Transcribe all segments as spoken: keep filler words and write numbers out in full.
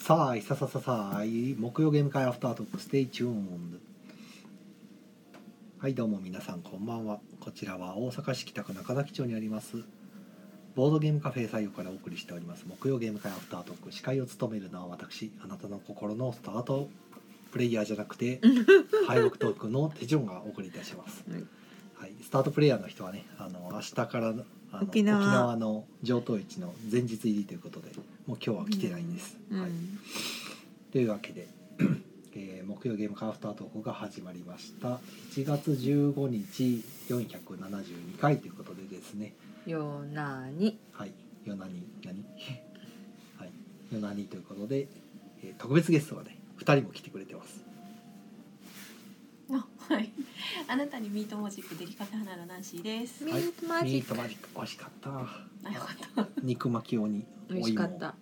さあいささささあい木曜ゲーム会アフタートークステイチューン。はいどうも皆さんこんばんは。こちらは大阪市北区中崎町にありますボードゲームカフェ左右からお送りしております木曜ゲーム会アフタートーク。司会を務めるのは私、あなたの心のスタートプレイヤーじゃなくて敗北トークのテジョンがお送りいたします、はいはい、スタートプレイヤーの人はね、あの明日からのあの沖縄、沖縄の上等市の前日入りということでもう今日は来てないんです、うんはい、というわけで、えー、木曜ゲームカフェアフタートークが始まりました。いちがつじゅうごにちよんひゃくななじゅうにかいということでですね、 よなにはいよなに何はいよなにということで、えー、特別ゲストがねふたりも来てくれてます。 あ、はい。あなたにミートマジックデリカタ花のナンシーです。 ミートマジック、 ミートマジック美味しかった。あ、 よかった。 肉巻きおに美味しかった。 はい。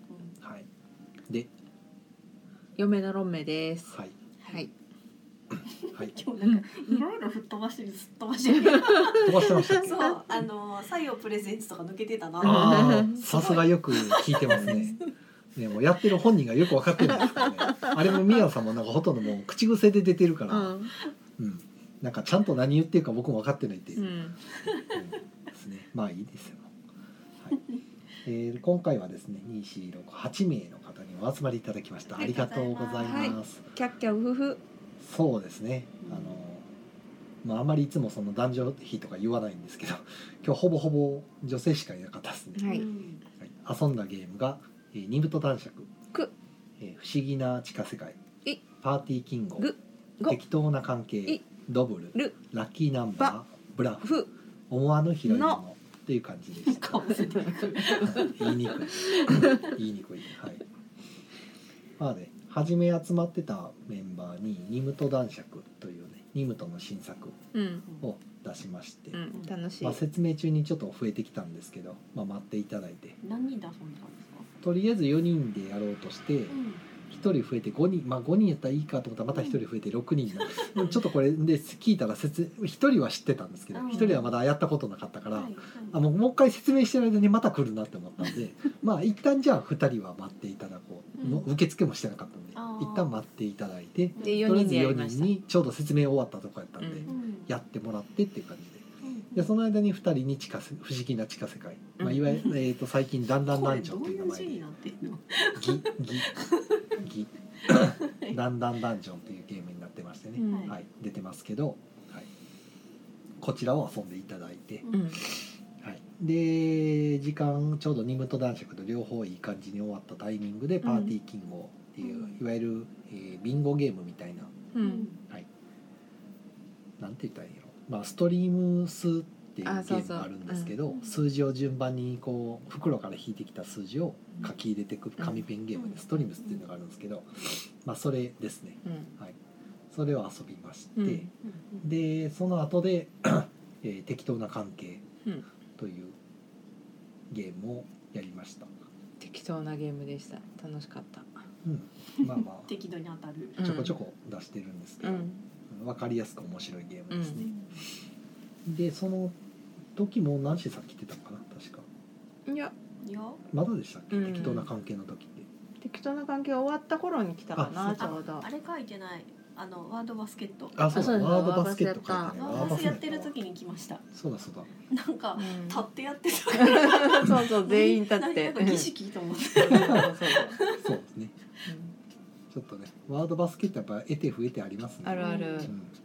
で、 嫁のロンメです。 はいはいはい。 今日なんかいろいろ吹っ飛ばしてるすっ飛ばしてる。 飛ばしてましたっけ？ そう、あの採用プレゼンツとか抜けてたな。 ああ、さすがよく聞いてますね。ね、もうやってる本人がよく分かってるんですけどね。あれも宮さんもなんかほとんどもう口癖で出てるから、うん、うん、なんかちゃんと何言ってるか僕も分かってないっていう、うんうん、ですね。まあいいですよ。はい、えー、今回はですね、に、し、ろく、はちめいの方にお集まりいただきました。ありがとうございます。 はい、キャッキャウフフ。 そうですね。あの、まああまりいつもその男女比とか言わないんですけど、今日ほぼほぼ女性しかいなかったですね。はい。はい、遊んだゲームが。ニムト男爵、えー、不思議な地下世界、パーティーキンゴ、適当な関係、ドブル、ラッキーナンバー、ブラフ、思わぬ拾い物っていう感じでした。言いにくい言いにくい、はい。まあね、初め集まってたメンバーにニムト男爵というね、ニムトの新作を出しまして、うん、楽しい。まあ、説明中にちょっと増えてきたんですけど、まあ、待っていただいて。 何人で遊んだんですか？ とりあえずよにんでやろうとして、うん、ひとり増えてごにん、まあごにんやったらいいかと思ったらまたひとり増えてろくにんになる、うん、ちょっとこれで聞いたら説ひとりは知ってたんですけど、ひとりはまだやったことなかったから、はいはい、あもうもう一回説明してる間にまた来るなって思ったんでまあ一旦じゃあふたりは待っていただこう、うん、受付もしてなかったんで一旦待っていただいて、とりあえずよにんにちょうど説明終わったとこやったんで、うん、やってもらってっていう感じで。でその間にふたりに地下不思議な地下世界、まあ、いわゆる、えー、と最近ダンダンダンジョンという名前でギギギダンダンダンジョンというゲームになってましてね、うんはい、出てますけど、はい、こちらを遊んでいただいて、うんはい、で時間ちょうどニムト男爵と両方いい感じに終わったタイミングでパーティーキンゴっていう、うん、いわゆる、えー、ビンゴゲームみたいな、うんはい、なんて言ったらいいのまあ、ストリームスっていうゲームがあるんですけど、数字を順番にこう袋から引いてきた数字を書き入れていく紙ペンゲームでストリームスっていうのがあるんですけど、まあ、それですね、はい、それを遊びまして、でその後で、えー、適当な関係というゲームをやりました。 適当なゲームでした。楽しかった、 うん、まあまあ適度に当たるちょこちょこ出してるんですけど、うん分かりやすく面白いゲームですね、うん、でその時も何時さん来てたのかな確かいやいやまだでしたっけ、うん、適当な関係の時って適当な関係終わった頃に来たかなちょうどあ, あれ書いてないあのワードバスケットあそうだワードバスケット書いてないワードバスやってる時に来ましたそうだそうだなんか、うん、立ってやってたそうそう全員立ってなんか儀式と思ってそうそうそうですね、うんちょっとね、ワードバスケットやっぱ得て増えてありますね。 あるある。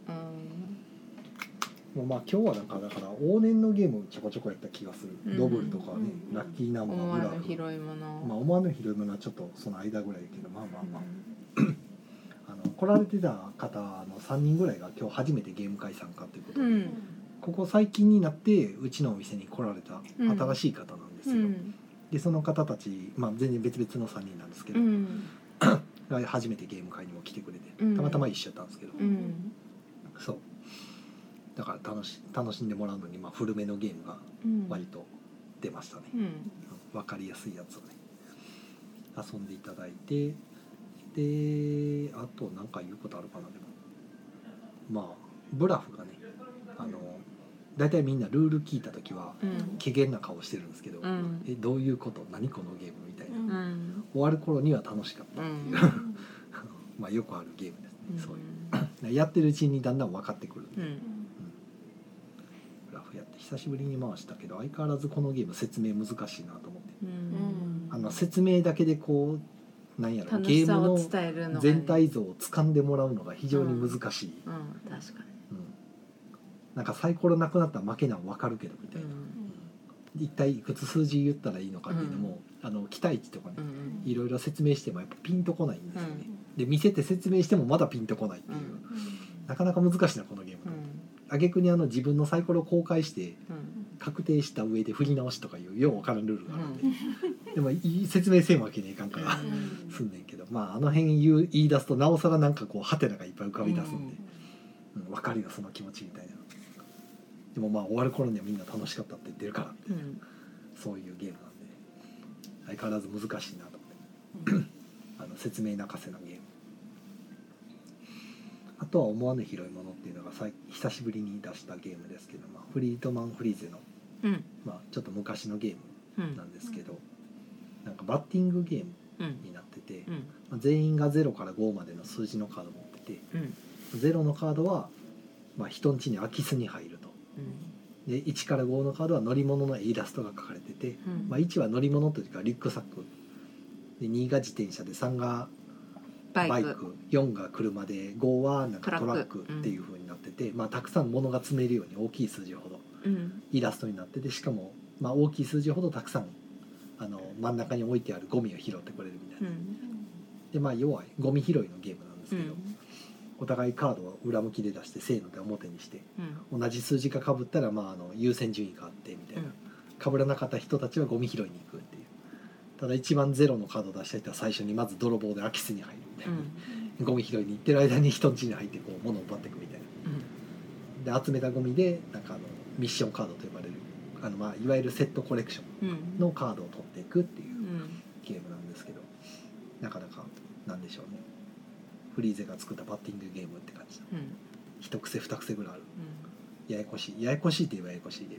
うん、まあ今日はなんかだから往年のゲームちょこちょこやった気がする。うん、ドブルとかね、うん、ラッキーナンバー思わぬ拾い物。 まあ思わぬ拾い物はちょっとその間ぐらいだけどまあまあまあ。うん、あの来られてた方のさんにんぐらいが今日初めてゲーム会参加ということで、うん、ここ最近になってうちのお店に来られた新しい方なんですよ。うん、でその方たちまあ全然別々のさんにんなんですけど。うん初めてゲーム会にも来てくれてたまたま一緒だったんですけど、うん、そうだから楽し楽しんでもらうのに、まあ、古めのゲームが割と出ましたね、うん、分かりやすいやつをね遊んでいただいてであと何か言うことあるかなでもまあブラフがねあのだいたいみんなルール聞いた時は、うん、怪げな顔してるんですけど、うん、えどういうこと何このゲームみたいな、うん、 終わる頃には楽しかったっていう、 うんまあよくあるゲームですね、 うんそういうやってるうちにだんだん分かってくるんで、 うんグラフやって久しぶりに回したけど相変わらずこのゲーム説明難しいなと思って、 うんあの説明だけでこうなんやろ楽ゲームのしさを伝えるのがね全体像を掴んでもらうのが非常に難しい、 うん確かうんなんかサイコロなくなったら負けなの分かるけどみたいにな、一体いくつ数字言ったらいいのかっていうのも、 うんあの期待値とかね、 うんいろいろ説明してもやっぱピンとこないんですよね、 うんで見せて説明してもまだピンとこないっていう、 うんなかなか難しいなこのゲーム、 うん挙句にあの自分のサイコロを公開してうん確定した上で振り直しとかいうよう分からんルールがあるんで、でもいい説明せんわけにはいかんから、 うんすんねんけど、まああの辺言う言い出すとなおさらなんかこうハテナがいっぱい浮かび出すんで、うん分かるよその気持ちみたいな。でもまあ終わる頃にはみんな楽しかったって言ってるからって、 うんそういうゲームなんで相変わらず難しいなと思ってあの説明泣かせなゲーム。あとは思わぬ拾い物っていうのが最久しぶりに出したゲームですけど、まあ、フリートマン・フリーゼの、 うんまあ、ちょっと昔のゲーうんムなんですけど、なんかバッティングゲームうんになってて、 うんまあ、全員がゼロからごまでの数字のカードを持ってて、 うんゼロのカードは、まあ、人ん家に空き巣に入ると。でいちからごのカードは乗り物のイラストが描かれてて、 うんまあ、いちは乗り物というかリュックサックでにが自転車でさんがバイクバイクよんが車でごはなんかトラットラッククっていう風になってて、まあ、たくさん物が積めるように大きい数字ほどうんイラストになってて、しかもまあ大きい数字ほどたくさんあの真ん中に置いてあるゴミを拾ってくれるみたいな、 うんでまあ要はゴミ拾いのゲームなんですけど、 うんお互いカードを裏向きで出してせーので表にしてうん同じ数字が被ったらまああの優先順位があってみたいな、被らなかった人たちはゴミ拾いに行くっていう。ただ一番ゼロのカードを出した人は最初にまず泥棒で空き巣に入るみたいな、ゴミ拾いに行ってる間に人ん家に入ってこう物を奪っていくみたいなで、集めたゴミでなんかあのミッションカードと呼ばれるあの、まあ、いわゆるセットコレクショうんンのカードを取っていくっていううんゲームなんですけど、なかなかなんでしょうね、フリーゼが作ったバッティングゲームって感じだ。 うん一癖二癖ぐらいある、ややこしいややこしいって言えばややこしいゲーム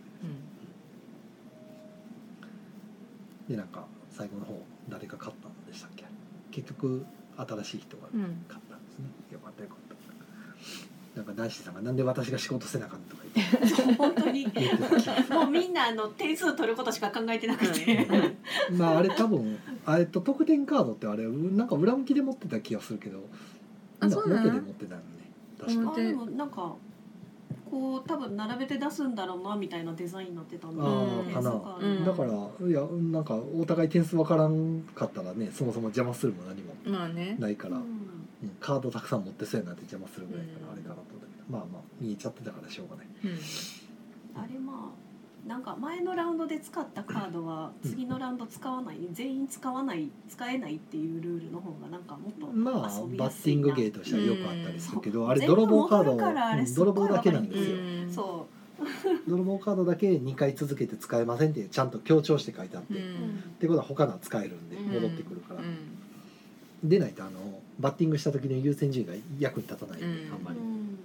で、なんか最後の方誰が勝ったんでしたっけ。結局新しい人がうん勝ったんですね、よかったよかった。なんか男子さんがなんで私が仕事せなあかんとか言ってそう本当に言ってた気がするもうみんなあの点数取ることしか考えてなくて、 まああれ多分あれと得点カードってあれなんか裏向きで持ってた気がするけど、 あそうなの表で持ってたのね確か。 あでもなんかこう多分並べて出すんだろうなみたいなデザインになってたんで、 あーかな点数カードうんだからいやなんかお互い点数わからんかったらね、そもそも邪魔するも何もまあねないから、 うんうんカードたくさん持ってそうやなって邪魔するぐらいかうんらあれかなと思ったけど、まあまあ見えちゃってたからしょうがない。 うんあれまあなんか前のラウンドで使ったカードは次のラウンド使わない、全員使わない使えないっていうルールの方がなんかもっとまあ遊びバッやすいなティングゲーとしてはよくあったりするけど、 うんあれ泥棒カード全部戻るからあれうんすっごい泥棒だけなんですよ、 うんそ泥棒カードだけにかい続けて使えませんってちゃんと強調して書いてあって、 うっんてことは他のは使えるんでうん戻ってくるから、 うんでないとあのバッティングした時の優先順位が役に立たないんで、 うんう、 あんまり、 うんうん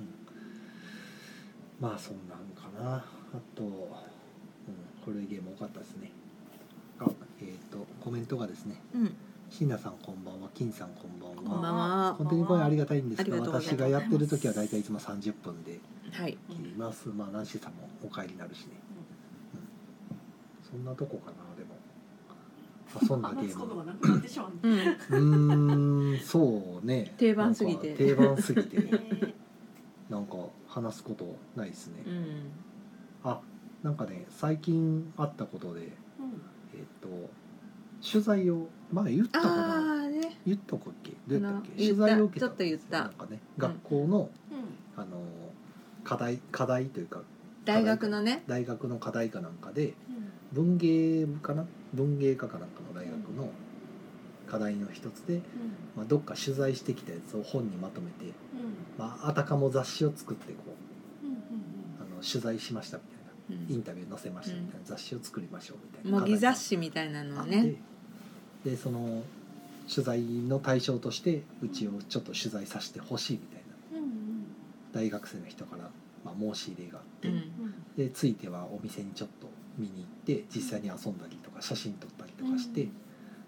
まあそんなんかな。あと、うん、これゲーム多かったですね。あ、えっ、とコメントがですね、 うん椎名さんこんばんは、金さんこんばんは。 こんばんは本当にこれありがたいんですありが、 がとうございます私がやってる時はだいたいいつもさんじゅっぷんではい切ります。まあナンシーさんもお帰りになるしね、うん、そんなとこかな。でも遊んだゲ話すことがーなくなってしまううんム、うーん、そうね、 定番すぎてなんか定番すぎてねなんか話すことないですね。 うんあ、なんかね最近あったことで、 うんえっ、と取材を前言ったかな、 ああね言ったかっけ、どうやったっけ、 あの取材を受けたんですよ。 ちょっと言ったなんかね学校の、 うんあの課題課題というか大学のね大学の課題かなんかでうん文芸部かな文芸科かなんかの大学の課題の一つで、まあ、どっか取材してきたやつを本にまとめて、 うんまあ、あたかも雑誌を作ってこううんうんあの取材しましたみたいな。 うんインタビュー載せましたみたいな雑誌を作りましょうみたいな模擬雑誌みたいなのをねででその取材の対象としてうちをちょっと取材させてほしいみたいなうんうん大学生の人から、まあ、申し入れがあって、 うんうんでついてはお店にちょっと見に行って実際に遊んだりとか写真撮ったりとかして、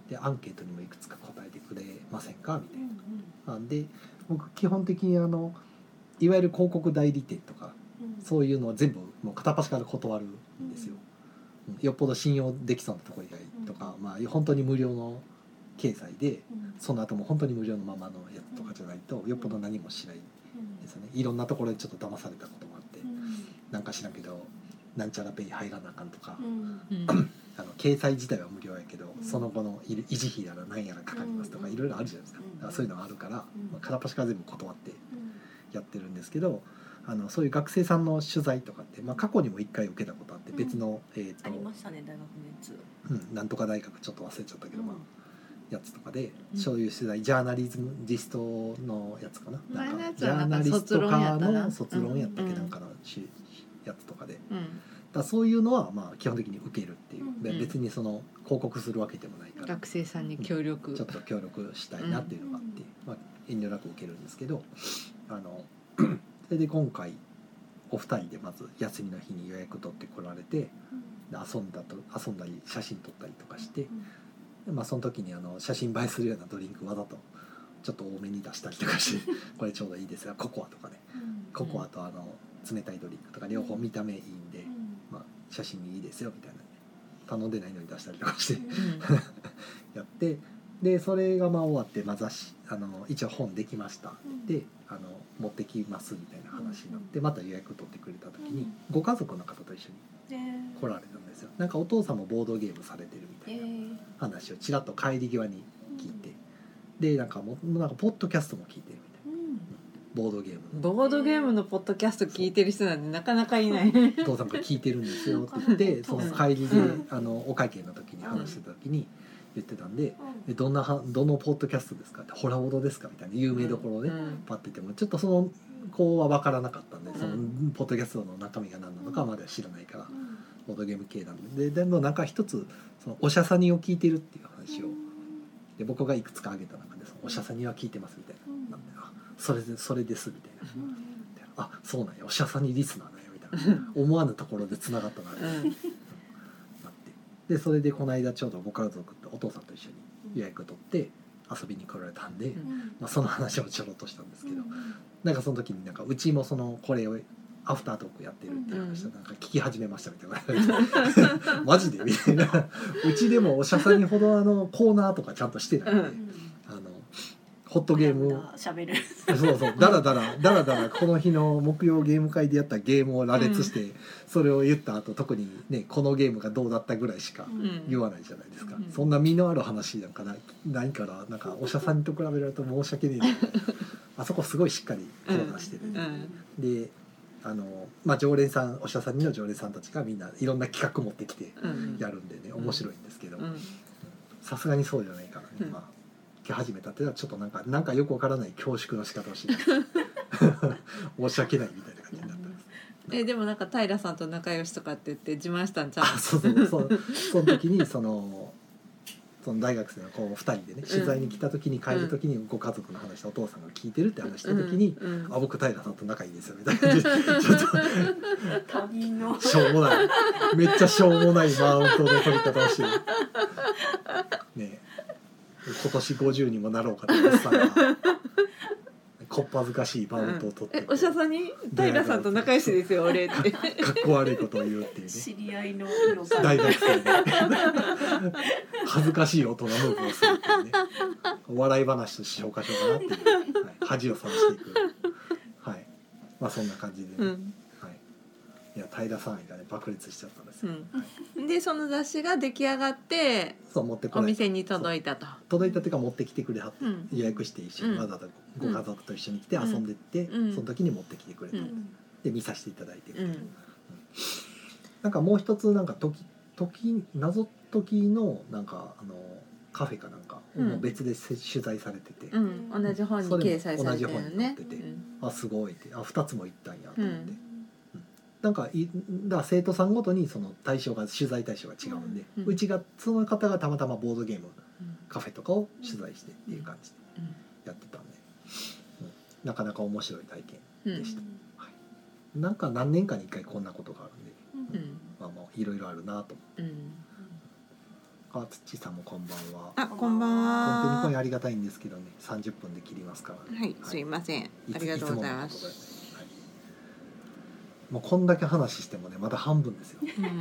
でアンケートにもいくつか答えてくれませんかみたいな。なんで僕基本的にあのいわゆる広告代理店とかそういうのは全部もう片っ端から断るんですよ。よっぽど信用できそうなところ以外とか、まあ本当に無料の掲載でその後も本当に無料のままのやつとかじゃないとよっぽど何もしないですよね。いろんなところでちょっと騙されたこともあって、なんか知らんけどなんちゃらペイ入らなあかんとか、あの掲載自体は無料やけどその後の維持費やら何やらかかりますとかいろいろあるじゃないですか。だからそういうのがあるから、まあ、片っ端から全部断ってやってるんですけど、あのそういう学生さんの取材とかって、まあ、過去にもいっかい受けたことあって別の、 うん、 えー、とありましたね大学のやつ、 うん、なんとか大学ちょっと忘れちゃったけど、 うんまあ、やつとかでそういう取材ジャーナリズムジストのやつかな、 前のやつジャーはなんかナリスト科の卒卒論やったっけ、 うんなんかのしやつとかで、だかうんらそういうのはまあ基本的に受けるっていう、 うんで別にその広告するわけでもないから学生さんに協力、 ちょっと協力したいなっていうのがあって、まあ、遠慮なく受けるんですけど、あのそれで今回お二人でまず休みの日に予約取ってこられて、で遊んだと遊んだり写真撮ったりとかして、でまあ、その時にあの写真映えするようなドリンクわざとちょっと多めに出したりとかしてこれちょうどいいですよココアとかね、ココアとあの冷たいドリンクとか両方見た目いいんで、まあ、写真にいいですよみたいな、頼んでないのに出したりとかしてやって、でそれがまあ終わってまざしあの一応本できましたで、あの持ってきますみたいな話になってまた予約取ってくれた時にご家族の方と一緒に来られたんですよ。なんかお父さんもボードゲームされてるみたいな話をちらっと帰り際に聞いて、でなんかもうなんかポッドキャストも聞いてるみたいな、ボードゲームのボードゲームのポッドキャスト聞いてる人なんてなかなかいないお父さんが聞いてるんですよって言ってその帰りであのお会計の時に話してた時に言ってたんで、えどんなはどのポッドキャストですかってホラボドですかみたいな有名どころで、 うんパッて言ってもちょっとその子は分からなかったんで、 うんそのポッドキャストの中身が何なのかまでは知らないから、ボードゲーム系なんで、ででもなんか一つそのおしゃさにを聞いてるっていう話をで僕がいくつか挙げた中でそのおしゃさには聞いてますみたいな、なんであそれでそれですみたいな、あそうなんやおしゃさにリスナーなんやみたいな思わぬところでつながったなって、 うんなってでそれでこの間ちょうどご家族とお父さんと一緒に予約取って遊びに来られたんで、まあ、その話をちょろっとしたんですけど、なんかその時になんかうちもそのこれをアフタートークやってるっていう話でなんか聞き始めましたみたいなマジでみたいなうちでもおしゃさにほどあのコーナーとかちゃんとしてないんで、あのホットゲームをしゃべるそうそうだらだらだらだらこの日の木曜ゲーム会でやったゲームを羅列して、うん、それを言った後特にねこのゲームがどうだったぐらいしか言わないじゃないですか、うん、そんな身のある話なんかないないからなんかおしゃさんと比べられると申し訳ねえなあそこすごいしっかりコーナーしてる、うん、であのまあ常連さんおしゃさんにの常連さんたちがみんないろんな企画持ってきてやるんでね、うん、面白いんですけどさすがにそうじゃないからね、うんまあ始めたっていうのはちょっとなんかなんかよくわからない恐縮の仕方をして申し訳ないみたいな感じになってます。 えでもなんか平さんと仲良しとかって言って自慢したんちゃう？ あそうそうそうその時にそのその大学生の子ふたりでね取材に来た時に帰る時にご家族の話とお父さんが聞いてるって話した時に、うんうん、あ僕平さんと仲いいですよみたいな感じでちょっと他人のしょうもないめっちゃしょうもないマウントの取り方をしてるねえ今年ごじゅうにもなろうかというおっさんがこっぱずかしいマウントを取って、 うん、えおしゃさんに平さんと仲良しですよ俺ってかっこ悪いことを言うっていうね知り合いの大学生で恥ずかしい大人ムーブをするっていうね笑い話として消化しようかなっていう、はい、恥をさらしていくはいまあそんな感じで、ねうんいや平さんがね爆裂しちゃったんですよ、 うんはい、でその雑誌が出来上がってそう持ってこお店に届いたと届いたっていうか持ってきてくれはって、うん、予約して一緒に、 うん、 わざわざご家族と一緒に来て遊んでって、うん、その時に持ってきてくれた、うん、で見させていただいてる、うんうん、なんかもう一つなんか時時謎解きのなんかあのカフェかなんかもう別で取材されてて、 うん、同じ本に掲載されてるよね同じ本に載ってて、うん、あすごいってあふたつも行ったんやと思って、うんなんかいだ生徒さんごとにその対象が取材対象が違うんで、うんうん、うちがその方がたまたまボードゲーム、うん、カフェとかを取材してっていう感じでやってたんで、うん、なかなか面白い体験でした、うんはい、なんか何年かにいっかいこんなことがあるんで、うん、まあまあいろいろあるなと思って、うん、 あ、土さんもこんばんは。 あ、こんばんは。 本当にこれありがたいんですけどね、さんじゅっぷんで切りますからね。 はい、すいません。ありがとうございます。 はい、もうこんだけ話してもね、まだ半分ですよ。 うん、 はい、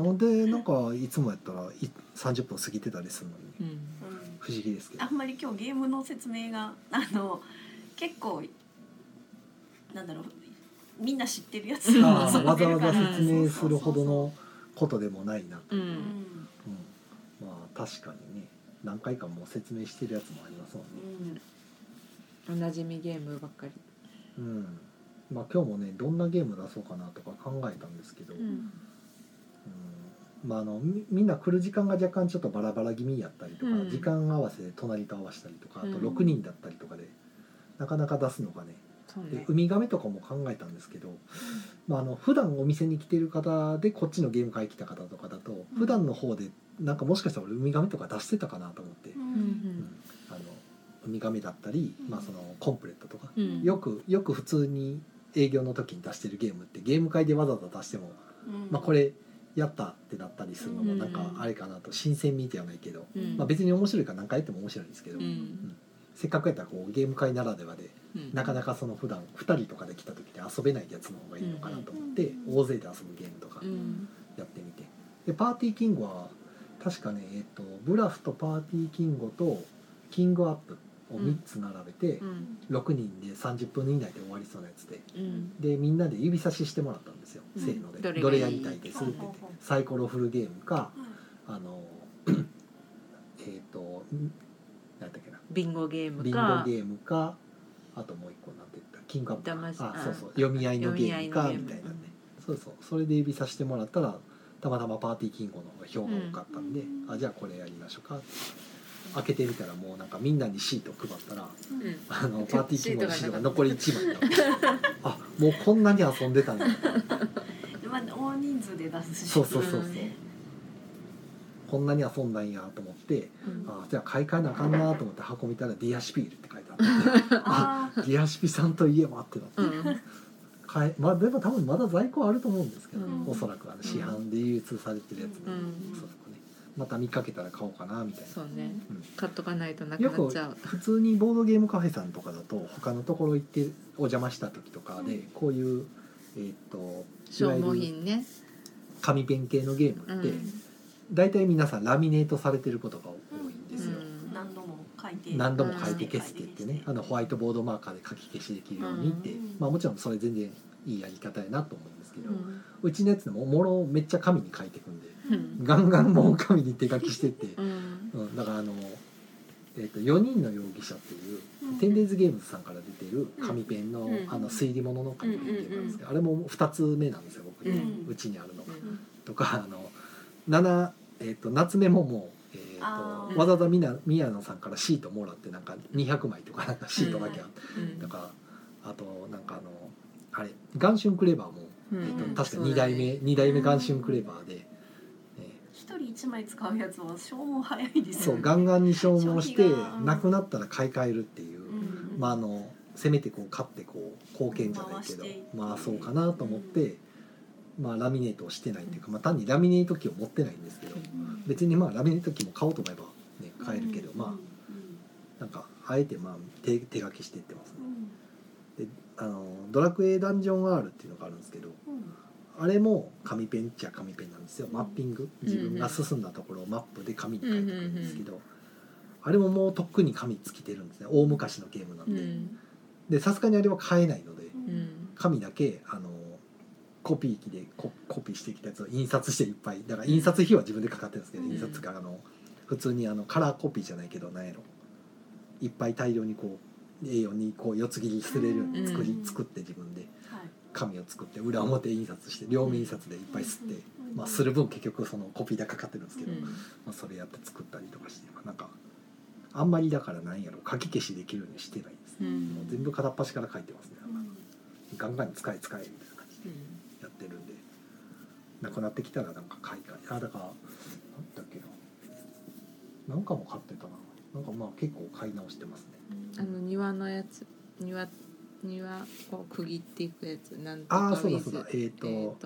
なんでなんかいつもやったらさんじゅっぷん過ぎてたりするのに、 うん、 不思議ですけど。 あんまり今日ゲームの説明があの結構なんだろう、みんな知ってるやつをあ遊んわざわざでるから説明するほどのことでもないなと。 う、 うんんうん、まあ確かにね、何回かもう説明してるやつもありますもんね。 うんおなじみゲームばっかり。 うん、まあ今日もね、どんなゲーム出そうかなとか考えたんですけど、 ううんん、 まあ、あのみみんな来る時間が若干ちょっとバラバラ気味やったりとか、 うん時間合わせで隣と合わせたりとか、あとうんろくにんだったりとかで、なかなか出すのがね、でそうね。 ウミガメとかも考えたんですけど、まあ、あの普段お店に来てる方でこっちのゲーム会来た方とかだと、普段の方でなんかもしかしたら俺ウミガメとか出してたかなと思って、 ううんうんあのウミガメだったり、まあ、そのコンプレットとか、 うん、うん、 よくよく普通に営業の時に出してるゲームってゲーム会でわざわざ出しても、 うんまあ、これやったってなったりするのもうんなんかあれかなと、新鮮味ではないけど、 うん、 まあ、別に面白いから何回やっても面白いんですけど、 うん、 せっかくやったらこうゲーム会ならではでうん、 なかなかその普段ふたりとかで来た時で遊べないやつの方がいいのかなと思って、 うん大勢で遊ぶゲームとかうん、 やってみて、でパーティーキングは確かね、えっとブラフとパーティーキングとキングアップをみっつ並べて、 うん、 ろくにんでさんじゅっぷん以内で終わりそうなやつで、 うん、 でみんなで指差ししてもらったんですよ、 うんせーのでどれがいいどれやりたいですって言って、 うんサイコロフルゲームか、 はいあのえっと何だっけな、 ビンゴゲームビンゴか。 ゲームか、あともう一個なんて言ったキングアップか、 騙しああそうそう読み合いのゲームか読み合いのゲームみたいなんで、そうそうそれで指さしてもらったらたまたまパーティーキングの方が票が多かったんで、 うんあじゃあこれやりましょうかって、開けてみたらもうなんかみんなにシート配ったら、 うん、 あのパーティーキングのシートが残りいちまいだったあもうこんなに遊んでたんだまあ大人数で出すし、 そうそうそうそう、 うんこんなに遊んだんやと思って、 うん、 あじゃあ買い替えなあかんなと思って箱見たらディアシピールって書いてあってあディアシピさんといえばってなって、 うん、 買えまあでも多分まだ在庫あると思うんですけど、 うんおそらくあの市販で流通されてるやつで、 うんおそらくねまた見かけたら買おうかなみたいな。 そうね。 うん買っとかないとなくよくなっちゃう。 普通にボードゲームカフェさんとかだと他のところ行ってお邪魔した時とかで、 うんこういうえーっとい消わゆる耗品ね。 紙ペン系のゲームって、 うん大体皆さんラミネートされてることが多いんですよ、 うん何度も書いて何度も書いて消してってね、あのホワイトボードマーカーで書き消しできるようにって、 うんまあもちろんそれ全然いいやり方やなと思うんですけど、 ううんちのやつでももろめっちゃ紙に書いてくんでうんガンガンもう紙に手書きしてって、 うんうん、だからあの、えー、とよにんの容疑者っていう、 うんテンデイズゲームズさんから出てる紙ペンの,、 うんあの推理物の紙ペンっていうのなんですけど、あれもふたつめなんですよ僕で、 うんうちにあるのが。 うんとかあのなな、えー、と夏目ももう、えあーー、とわざわざみな宮野さんからシートもらってなんかにひゃくまいとかなんかシートだけあって、 うんだからあとなんかあのあれ元春クレバーも、 うんえーとうん確かにだいめ、に代目元春クレバーで、え一人一枚使うやつは消耗早いですよね。 ーそうガンガンに消耗して消費がうんなくなったら買い替えるっていう、 うんまああのせめてこう買ってこう貢献じゃないけど回していって回そうかなと思って、まあラミネートをしてないっていうか、まあ、単にラミネート機を持ってないんですけど、別にまあラミネート機も買おうと思えば、ね、買えるけど、まあなんかあえてまあ手手書きしていってますね。であのドラクエダンジョン R っていうのがあるんですけど、あれも紙ペンっちゃ紙ペンなんですよ。マッピング、自分が進んだところをマップで紙に書いてくるんですけど、あれももうとっくに紙尽きてるんですね。大昔のゲームなんで、 うんでさすがにあれは買えないので、 うん紙だけあのコピー機でココピーしてきたやつを印刷していっぱい、だから印刷費は自分でかかってるんですけど、 うん印刷があの普通にあのカラーコピーじゃないけどなんやろ、いっぱい大量にこう エーよん にこう四つ切りすれるように作り、 うん作って自分ではい紙を作って裏表印刷して両面印刷でいっぱい吸って、まあ、する分結局そのコピー代かかってるんですけど、 うんまあ、それやって作ったりとかして、まあ、なんかあんまりだからなんやろ書き消しできるようにしてないですね、 うんもう全部片っ端から書いてますね、ガンガンに使え使えみたいな感じでうんやってるんで、なくなってきたらなんか買い替え、あだからなんだっけな、なんかも買ってたな、なんかまあ結構買い直してますね。 あの庭のやつ庭庭こう区切っていくやつなんとああかウィズそうだそうだ、えっ、ー、と、 えーと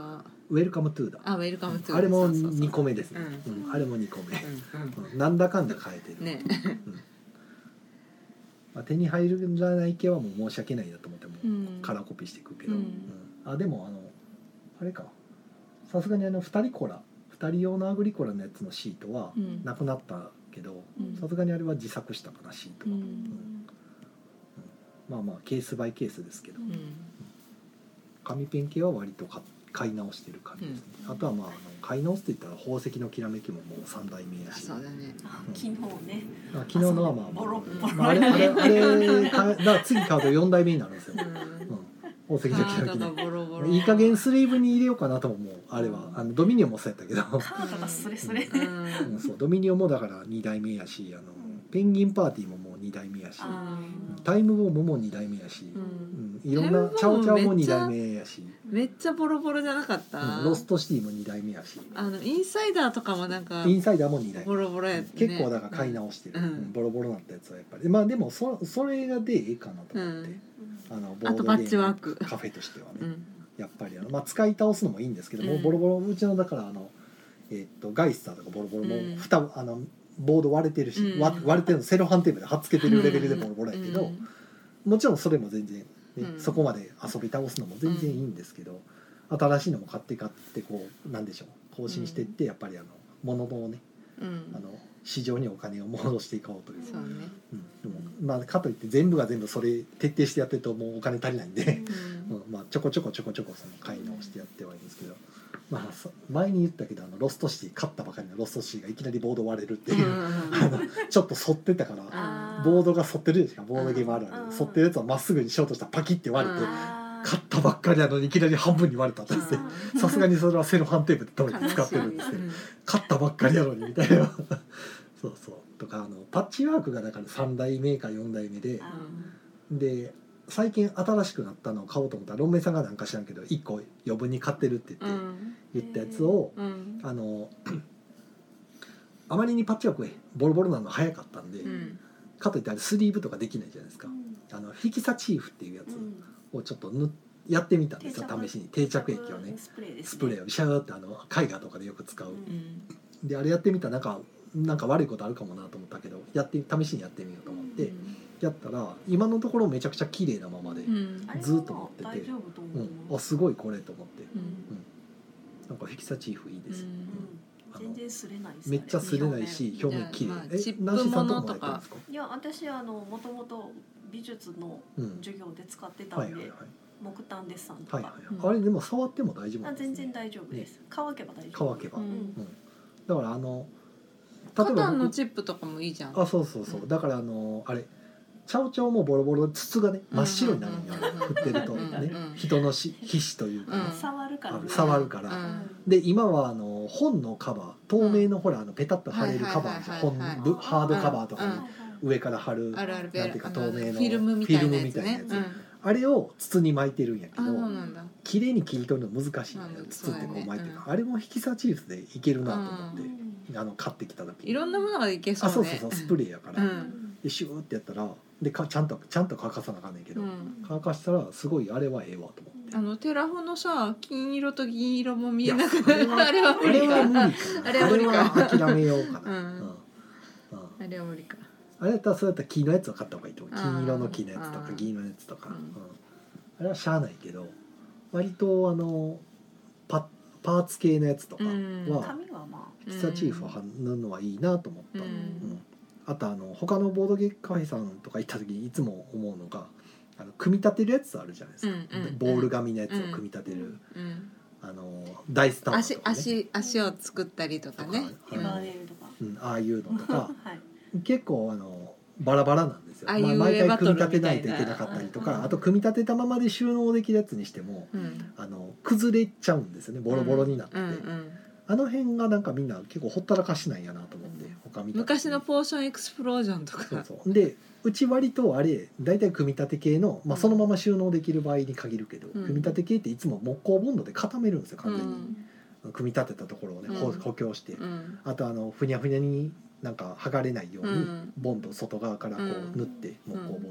ウェルカムトゥーだ。 あウェルカムトゥーあれもそうそうそうにこめですね。 うんうん、あれもにこめ。 うんうん、なんだかんだ変えてる。 うんねうんまあ、手に入らない系はもう申し訳ないなと思ってもうんカラーコピーしていくけど、 うんうんあでもあのあれかさすがにあのふたりコラふたり用のアグリコラのやつのシートはうんなくなったけどうんさすがにあれは自作したかなシートは、 うんうんまあまあケースバイケースですけどうん紙ペン系は割とか買い直してる感じですね、あとはまああの買い直すって言ったら宝石のきらめきももうさんだいめやあしそうだねあ昨日ねあ昨日のはまあまあ、 ボロボロまあ、あれあれあれかだから次買うとよんだいめになるんですよ、 うんうん、宝石のきらめきカードねがボロボロいい加減スリーブに入れようかなとも思うあれはあのドミニオンもそうやったけど、 カードがそれそれうんうん、そうドミニオンもだからにだいめやしあのペンギンパーティーももうにだいめやしあタイムボームもにだいめやし、 ううんん、いろんなチャオチャオもにだいめやし、 めっちゃボロボロじゃなかった、 うん、ロストシティもにだいめやしあのインサイダーとかもなんかインサイダーもにだいめボロボロやったね結構だから買い直してる、 うんうんボロボロなったやつはやっぱりまあでもそそれがでええかなと思って、あのボあとパッチワークカフェとしてはね、 うんやっぱりあの、まあ、使い倒すのもいいんですけども、 うんボロボロうちのだからあの、えーっとガイスターとかボロボロもうん蓋、あのボード割れてるし、 うん割割れてるのセロハンテープで貼っつけてるレベルでボロボロやけど、 うんもちろんそれも全然、ねうんそこまで遊び倒すのも全然いいんですけど、新しいのも買って買ってこうなんでしょう更新していって、やっぱりあの物のねうんあの市場にお金を戻していこうという、 そうねうん、でもまあかといって全部が全部それ徹底してやってるともうお金足りないんで、 うんうんまあ、ちょこちょこちょこちょこその買い直してやってはいいんですけど、まあ、そ前に言ったけどあのロストシティ勝ったばかりのロストシティがいきなりボード割れるっていう、あのちょっと反ってたからあボードが反ってるでしょボードゲームあるあうんる反ってるやつをまっすぐにしようとしたらパキッて割れてうん勝ったばっかりなのにいきなり半分に割れたって言ってさすがにそれはセロハンテープで止めて使ってるんですけど勝ったばっかりやのにみたいなそうそうとかあのパッチワークがだからさんだいめかよんだいめでで最近新しくなったのを買おうと思ったらロンメイさんがなんか知らんけどいっこ余分に買ってるって言って、 うん言ったやつをうんあのあまりにパッチワークボロボロなの早かったんで、 うんかといってあれスリーブとかできないじゃないですか、あのフィキサチーフっていうやつをちょっと塗やってみたんですよ試しに定着液をねスプレーですねスプレーをシャーってあの絵画とかでよく使う、 うんであれやってみたらなんかなんか悪いことあるかもなと思ったけどやって試しにやってみようと思ってやったら今のところめちゃくちゃ綺麗なままで、 うんあれはずっと持ってて大丈夫と思う、 うんあすごいこれと思って、 うんなんかフィキサチーフいいです、 うんあの全然擦れないですめっちゃ擦れないし表面綺麗、 まあえチップナンシーさんとこもものとかやってるんですかいや私あのもともと美術のうん授業で使ってたんではいはいはい木炭デッサンとかはいはい、 うんあれでも触っても大丈夫なあんです、ね、 全然大丈夫です乾けば大丈夫乾けば、 ううんんだからあのカタンの僕チップとかもいいじゃんあそうそうそう、 うんだからあのあれチャオチャオもボロボロで筒がね真っ白になるんよ、 うん振ってるとね、 うん人のし皮脂というか、 うん触るからね触るから、 うんで今はあの本のカバー透明のほらあのペタッと貼れるカバー、 はいはいはい本はいぶハードカバーとかにうん上から貼る、 あるあるなんていうかあの透明のフィルムみたいなやつフィルムみたいなやつねうんあれを筒に巻いてるんやけあそうどなんだ綺麗に切り取るの難しいんだよ、 うん筒ってこう巻いてる、 そうだねうんあれも引きサチーフでいけるなと思って、 うんあの買ってきた時いろんなものがいけそうねあそうそうそうスプレーやから、 うんでシューってやったらでかちゃんとちゃんと乾かさなあかんねんけど、 うん乾かしたらすごいあれはええわと思って。 あのテラフォのさ金色と銀色も見えなくいなるやあれはあ無理かれは無理かなあれは無理かあれは諦めようかな、 うんうんうんあれは無理かあれやったらそうやったら木のやつを買った方がいいと思うあー金色の木のやつとかあー銀のやつとか、 うんうんあれはしゃあないけど割とあのパパーツ系のやつとかうんは、 紙はまピスタチーフを塗るのはいいなと思った、 うんうんあとあの他のボードゲームカフェさんとか行った時にいつも思うのがあの組み立てるやつあるじゃないですか、 うんうんボール紙のやつを組み立てる、 うんあのダイスタワー足とか、ね、 足足を作ったりとかねとかあエバーデールとかうん、ああいうのとかはい結構あのバラバラなんですよ、 ああいう毎回バトル組み立てないとみたいないけなかったりとか、 うんあと組み立てたままで収納できるやつにしてもうんあの崩れちゃうんですよねボロボロになってて、 うんうんあの辺がなんかみんな結構ほったらかしなんやなと思って他見た時に昔のポーションエクスプロージョンとかそうそうでうち割とあれ大体組み立て系の、まあ、そのまま収納できる場合に限るけど、 うん組み立て系っていつも木工ボンドで固めるんですよ完全に、 うん組み立てたところをね、 うんほ補強して、 うんあとあのふにゃふにゃになんか剥がれないように、 うんボンド外側からこうんう塗って木工ボンドみたい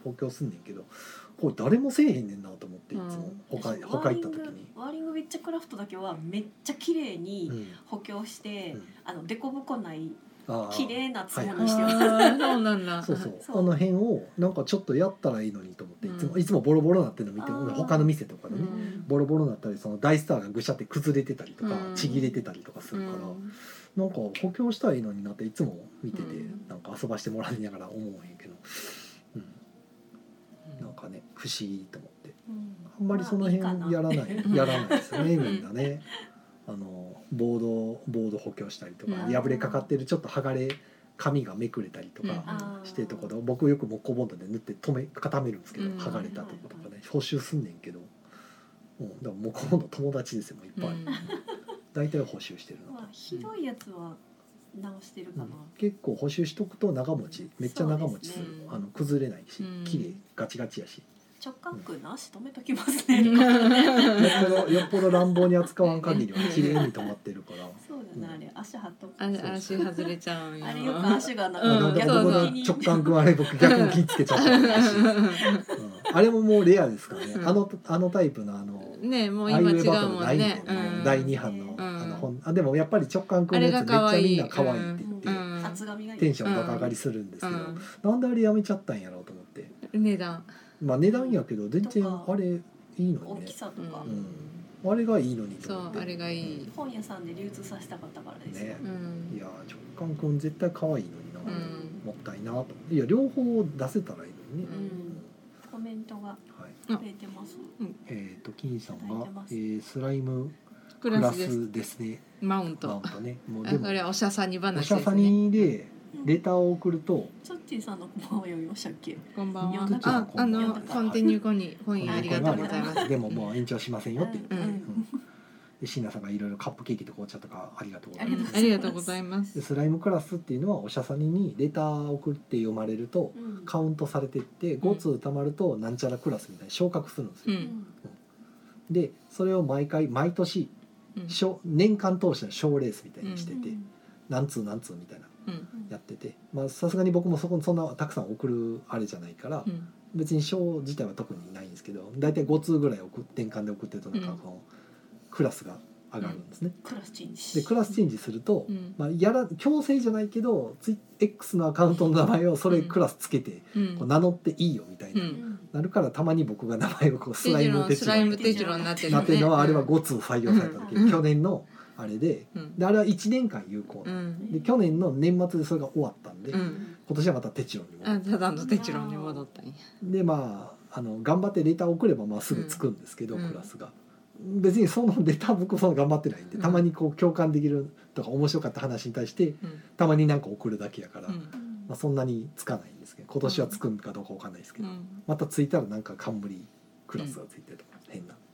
補強すんねんけど、これ誰もせえへんねんなと思っていつも他私他行った時に、 ワーリングウィッチクラフトだけはめっちゃ綺麗うにん補強して、 うんあのデコボコないあー綺麗なつもはにしてます、 あーそうなんだ。 そうそうそうあの辺をなんかちょっとやったらいいのにと思っていつも、 うんいつもボロボロなってるの見てあー他の店とかでね、 うんボロボロなったりその大スターがぐしゃって崩れてたりとか、 うんちぎれてたりとかするから、 うんなんか補強したらいいのになっていつも見てて、 うんなんか遊ばしてもらいながら思うんやけど、うん、なんかね不思議と思ってうんあんまりその辺まあいいかなやらないやらないですよねみんなね。あのボードボード補強したりとか、 うん破れかかってるちょっと剥がれ紙がめくれたりとかあーしてるところ、僕よく木工ボンドで塗って止め固めるんですけど、 うん剥がれたとことかね補修すんねんけど、うん、だから木工ボンド友達ですよもういっぱい、 うん大体補修してるのまあ、ひどいやつは直してるかな、 結構補修しとくと長持ちめっちゃ長持ちする、 そうですねあの崩れないしうん綺麗ガチガチやし、 直角なし止めときますね、 よっぽどよっぽど乱暴に扱わん限りは綺麗に止まってるから。 そうだな、あれ足張っとくあれ足外れちゃうんよ。 あれよく足がなんうんかだから僕の逆に直感君あれ僕逆に気つけちゃったからし、うんあれももうレアですからね、 うんあのあのタイプのあのねもうアイウェイ今違うバトルないんで、 もんね。うんだいに版の,、 うんあの本あでもやっぱり直感君のやつめっちゃみんな可愛いって言って、 うん厚紙がいいテンション高上がりするんですけど、 うんなんであれやめちゃったんやろうと思って、 値段。 まあ値段やけど全然とかあれいいの大にねき、さとか、 うん、あれがいいのにとそ思って、 うあれがいい。 本屋さんで流通させたかったからですよ、 ねうんいや直感君絶対可愛いのにな、 うんもったいなと思っていや両方出せたらいいのにね、 うんコメントがはい、 増えてます、 えっ、と金さんがいただいてま、すえー、スライムククララスです。 スですねマウンマウント。 トねもうあでもこれはおしゃさにお話しゃさですね。 にでレターを送るとチョッチーさんのコマを読みましたっけ？ こんばんは読ん。だああの読んだコンティニューコニコインありがとうございます。 でももう延長しませんよって言って、 うんうんで椎名さんがいろいろカップケーキと紅茶とかありがとうございますありがとうありがとうございます。 でスライムクラスっていうのはおしゃさににレターを送って読まれるとうんカウントされてってご通たまるとなんちゃらクラスみたいに昇格するんですよ、 うんでそれを毎回毎年うん賞年間通しての賞レースみたいにしてて、 うん何通何通みたいなうんやっててまあさすがに僕もそこにそんなたくさん送るあれじゃないから、 うん別に賞自体は特にないんですけど大体ご通ぐらい送年間で送ってるとなんかうんそのクラスが上がるんですね。 クラスチェンジでクラスチェンジすると、 うんまあ、やら強制じゃないけどツイ X のアカウントの名前をそれクラスつけて、 うんこう名乗っていいよみたいな、 うんなるからたまに僕が名前をこうステジロライムテンスライムチロンテジロンになってるね。 なってるのはあれはご通採用された時、 うん去年のあれでうんであれはいちねんかん有効うな、 んで去年の年末でそれが終わったんで、 うん今年はまたテチロンに戻ってあただのテジロンに戻ったんや。 でまああの頑張ってレターを送ればまあすぐつくんですけど、 うんクラスが別にそのレター僕その頑張ってないんで、 うんたまにこう共感できるとか面白かった話に対してうんたまになんか送るだけやから、 うんうんまあ、そんなにつかないんですけど今年はつくんかどうかわかんないですけど、 うんまたついたらなんか冠クラスがついてるとか、変な、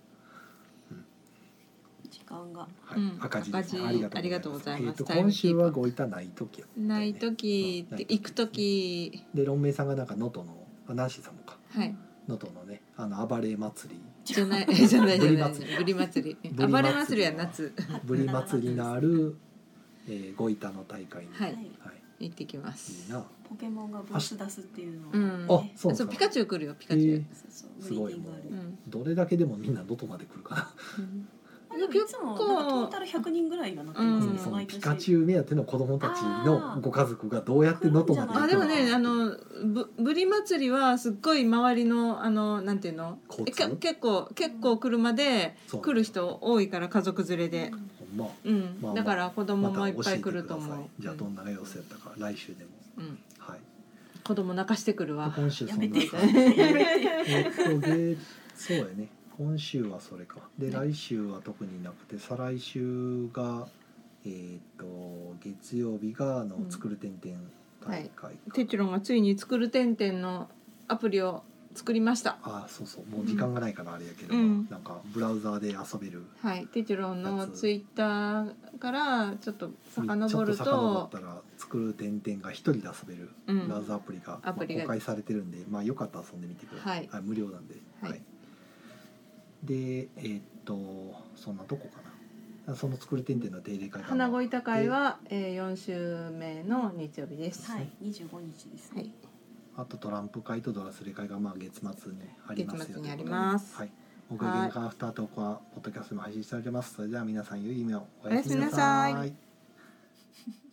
時間がはいうん赤字ですね、 赤字ありがとうございます。えー、とありがとうございますタイム今週キーパーはごいたない時やったねない時って行く時でロンメイさんがなんか能登のあナンシーさんもかはい能登のねあの暴れ祭りじゃないじゃないじゃないブリ祭りブリ祭りブリ祭り暴れ祭りは夏ぶり祭りのある、えー、ごいたの大会に、 はいはい、 行ってきまいすいな。 ポケモンがブース出すっていうのを、 うんあそうそうピカチュウ来るよピカチュウそうそうすごいグリーティングあるうんどれだけでもみんなどこまで来るかな。 うんあでもいつもなんかトータルひゃくにんぐらいがなってますね、 うんその毎年ピカチュウ目当ての子供たちのご家族がどうやって能登まで行くのか。 あでもねあのぶぶり祭りはすっごい周りのあのなんていうの交通えけ結構結構車でそう来る人多いから家族連れで、 ほんま。 うんまあまあだから子供またもいっぱい教えてくださ来ると思う、 じゃあどんな様子やったか来週でも。 うん、 はい。 子供泣かしてくるわ今週そんなやめて感じえっとでそうやね。今週はそれか。で来週は特になくて再来週がえっ、と月曜日があのうん作る点々大会か。 テチロンがついに作る点々のアプリを作りましたあそうそうもう時間がないからあれやけど、 うんなんかブラウザーで遊べるはいテチロンのやつツイッターからちょっと遡るちょっと遡っとたら作る点々が一人で遊べるうんブラウザアプリが,、 アプリがまあ公開されてるんで、まあ、よかったら遊んでみてください、 はいあ無料なんで、 はいでえーっとそんなとこかなその作る点々の定例会が花子板会は、えー、よん週目の日曜日です。 はい、にじゅうごにちですね。 ああとトランプ会とドラスレ会がまあ月末ねありますよ。 月末にあります。 はい。おかげでアフタートークはポッドキャストでも配信されてます。それでは皆さん良い夢をおおやすみなさい。 い。